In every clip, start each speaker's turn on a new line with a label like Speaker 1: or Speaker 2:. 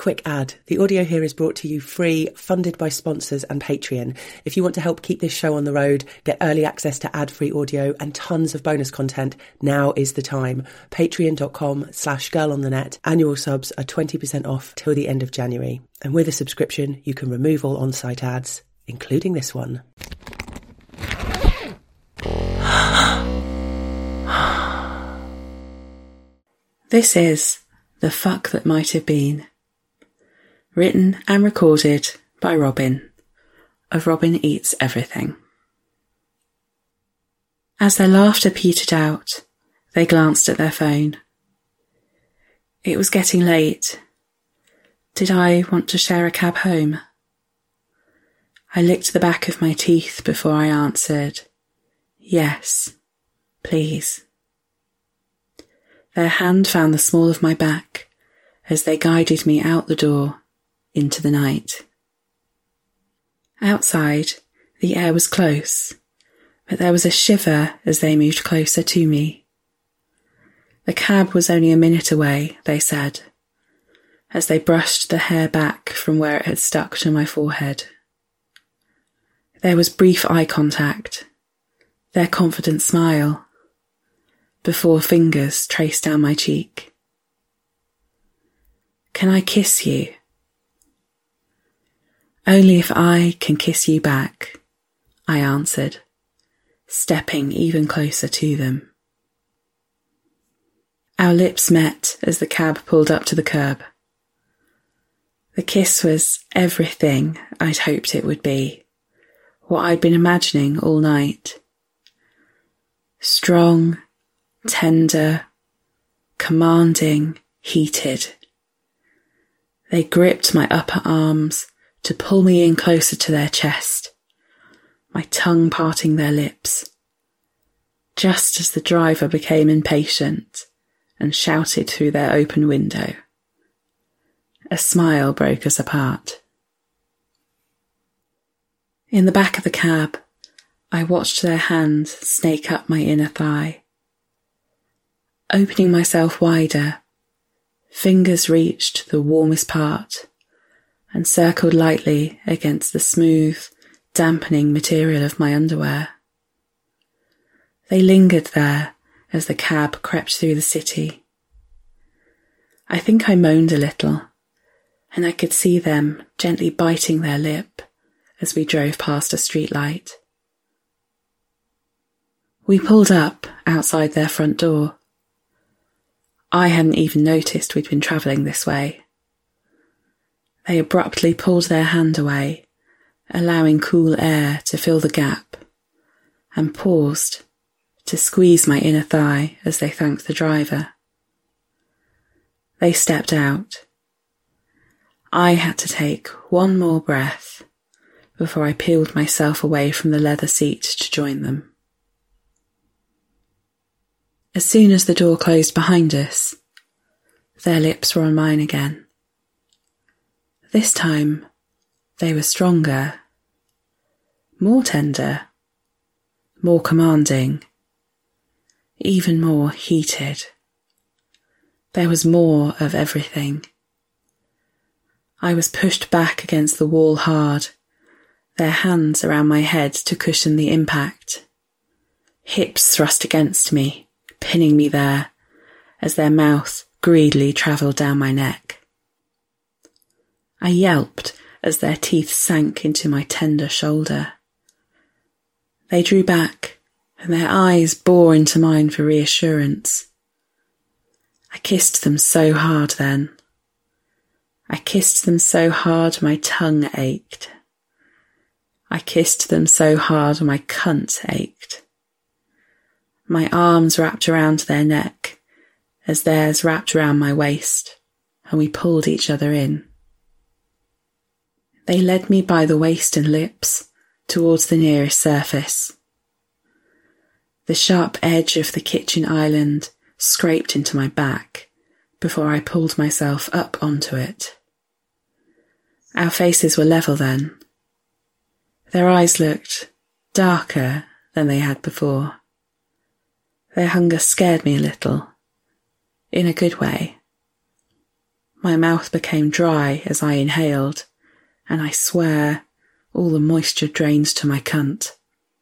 Speaker 1: Quick ad. The audio here is brought to you free, funded by sponsors and Patreon. If you want to help keep this show on the road, get early access to ad-free audio and tons of bonus content, now is the time. Patreon.com/girlonthenet. Annual subs are 20% off till the end of January. And with a subscription, you can remove all on-site ads, including this one.
Speaker 2: This is The Fuck That Might Have Been. Written and recorded by Robin, of Robin Eats Everything. As their laughter petered out, they glanced at their phone. It was getting late. Did I want to share a cab home? I licked the back of my teeth before I answered, "Yes, please." Their hand found the small of my back as they guided me out the door into the night. Outside, the air was close, but there was a shiver as they moved closer to me. The cab was only a minute away, they said, as they brushed the hair back from where it had stuck to my forehead. There was brief eye contact, their confident smile, before fingers traced down my cheek. "Can I kiss you?" "Only if I can kiss you back," I answered, stepping even closer to them. Our lips met as the cab pulled up to the curb. The kiss was everything I'd hoped it would be, what I'd been imagining all night. Strong, tender, commanding, heated. They gripped my upper arms to pull me in closer to their chest, my tongue parting their lips, just as the driver became impatient and shouted through their open window. A smile broke us apart. In the back of the cab, I watched their hand snake up my inner thigh. Opening myself wider, fingers reached the warmest part and circled lightly against the smooth, dampening material of my underwear. They lingered there as the cab crept through the city. I think I moaned a little, and I could see them gently biting their lip as we drove past a streetlight. We pulled up outside their front door. I hadn't even noticed we'd been travelling this way. They abruptly pulled their hand away, allowing cool air to fill the gap, and paused to squeeze my inner thigh as they thanked the driver. They stepped out. I had to take one more breath before I peeled myself away from the leather seat to join them. As soon as the door closed behind us, their lips were on mine again. This time, they were stronger, more tender, more commanding, even more heated. There was more of everything. I was pushed back against the wall hard, their hands around my head to cushion the impact. Hips thrust against me, pinning me there, as their mouth greedily travelled down my neck. I yelped as their teeth sank into my tender shoulder. They drew back, and their eyes bore into mine for reassurance. I kissed them so hard then. I kissed them so hard my tongue ached. I kissed them so hard my cunt ached. My arms wrapped around their neck as theirs wrapped around my waist, and we pulled each other in. They led me by the waist and lips towards the nearest surface. The sharp edge of the kitchen island scraped into my back before I pulled myself up onto it. Our faces were level then. Their eyes looked darker than they had before. Their hunger scared me a little, in a good way. My mouth became dry as I inhaled, and I swear all the moisture drained to my cunt.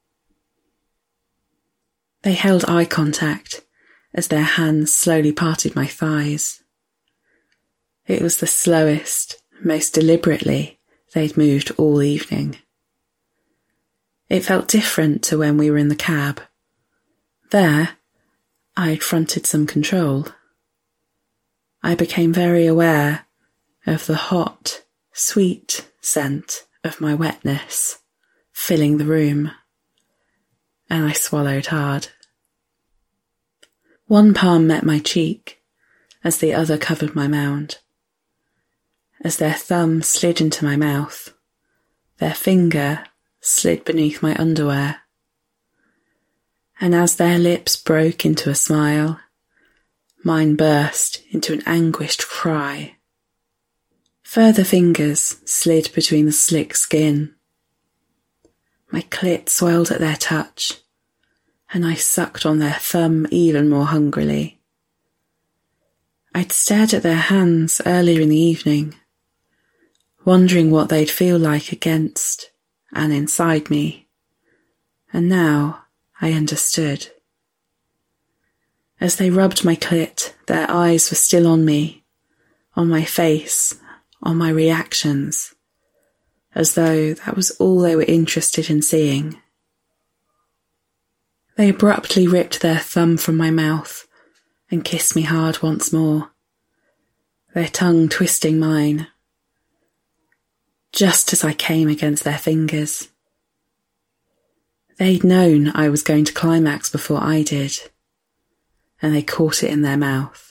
Speaker 2: They held eye contact as their hands slowly parted my thighs. It was the slowest, most deliberately they'd moved all evening. It felt different to when we were in the cab. There, I'd fronted some control. I became very aware of the hot, sweet scent of my wetness filling the room, and I swallowed hard. One palm met my cheek as the other covered my mound. As their thumb slid into my mouth, their finger slid beneath my underwear. And as their lips broke into a smile, mine burst into an anguished cry. Further fingers slid between the slick skin. My clit swelled at their touch, and I sucked on their thumb even more hungrily. I'd stared at their hands earlier in the evening, wondering what they'd feel like against and inside me, and now I understood. As they rubbed my clit, their eyes were still on me, on my face, on my reactions, as though that was all they were interested in seeing. They abruptly ripped their thumb from my mouth and kissed me hard once more, their tongue twisting mine, just as I came against their fingers. They'd known I was going to climax before I did, and they caught it in their mouth.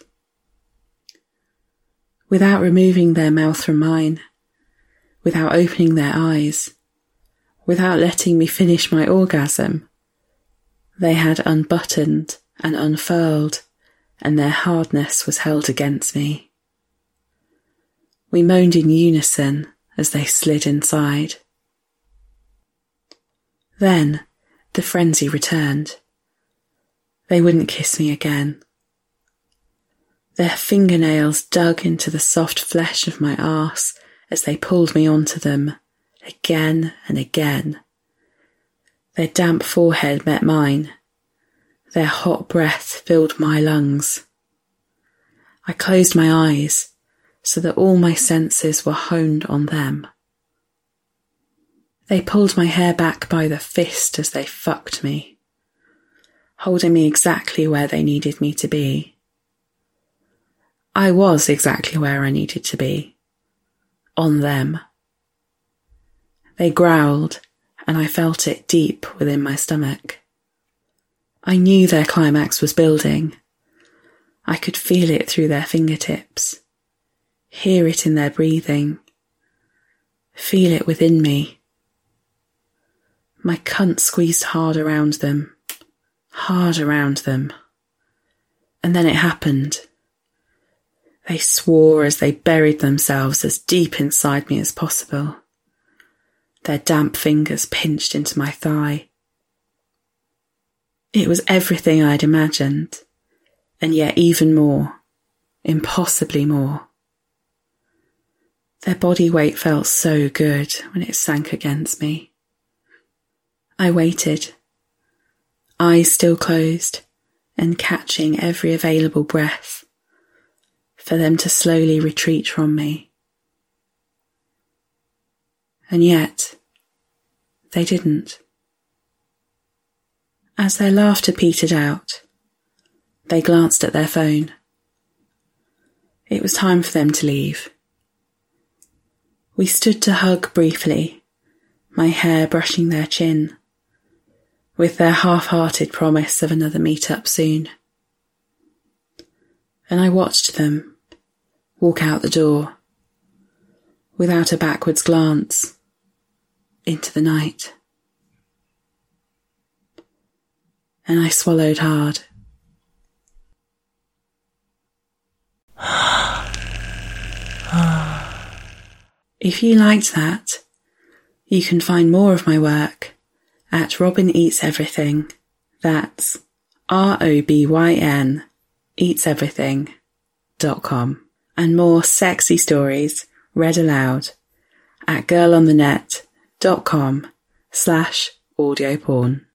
Speaker 2: Without removing their mouth from mine, without opening their eyes, without letting me finish my orgasm, they had unbuttoned and unfurled, and their hardness was held against me. We moaned in unison as they slid inside. Then the frenzy returned. They wouldn't kiss me again. Their fingernails dug into the soft flesh of my arse as they pulled me onto them, again and again. Their damp forehead met mine. Their hot breath filled my lungs. I closed my eyes so that all my senses were honed on them. They pulled my hair back by the fist as they fucked me, holding me exactly where they needed me to be. I was exactly where I needed to be, on them. They growled, and I felt it deep within my stomach. I knew their climax was building. I could feel it through their fingertips, hear it in their breathing, feel it within me. My cunt squeezed hard around them, and then it happened. They swore as they buried themselves as deep inside me as possible. Their damp fingers pinched into my thigh. It was everything I'd imagined, and yet even more, impossibly more. Their body weight felt so good when it sank against me. I waited, eyes still closed, and catching every available breath, for them to slowly retreat from me. And yet, they didn't. As their laughter petered out, they glanced at their phone. It was time for them to leave. We stood to hug briefly, my hair brushing their chin, with their half-hearted promise of another meet-up soon. And I watched them walk out the door, without a backwards glance, into the night. And I swallowed hard. If you liked that, you can find more of my work at Robin Eats Everything. That's ROBYN eatseverything.com. and more sexy stories read aloud at girlonthenet.com/audioporn.